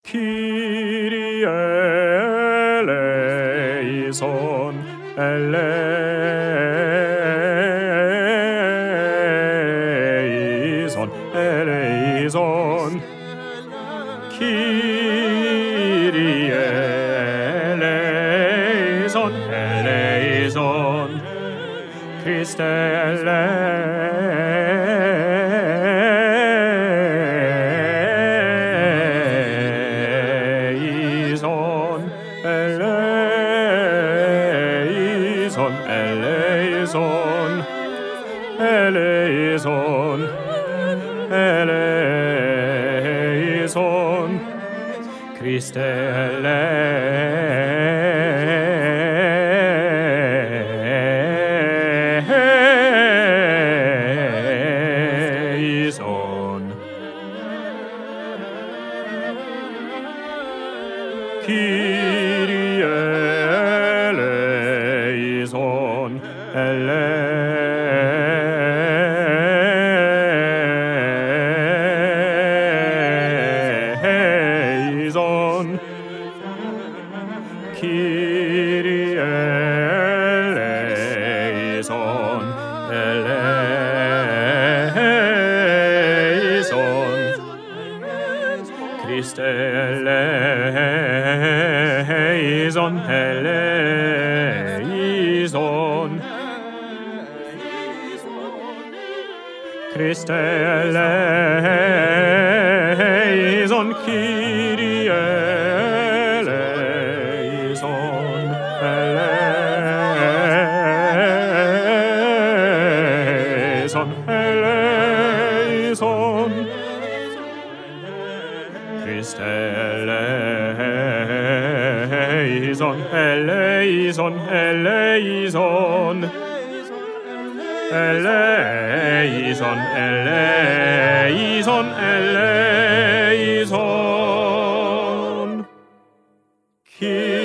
Kyrie eleison, eleison, eleison. Kyrie eleison, eleison. Christe eleison, eleison, eleison, eleison, eleison. Christe eleison. Kyrie eleison, eleison. Kyrie eleison, eleison. Christe eleison, eleison. Christe eleison, Kyrie eleison, eleison, eleison. Christe eleison, eleison, eleison. Eleison, eleison, eleison.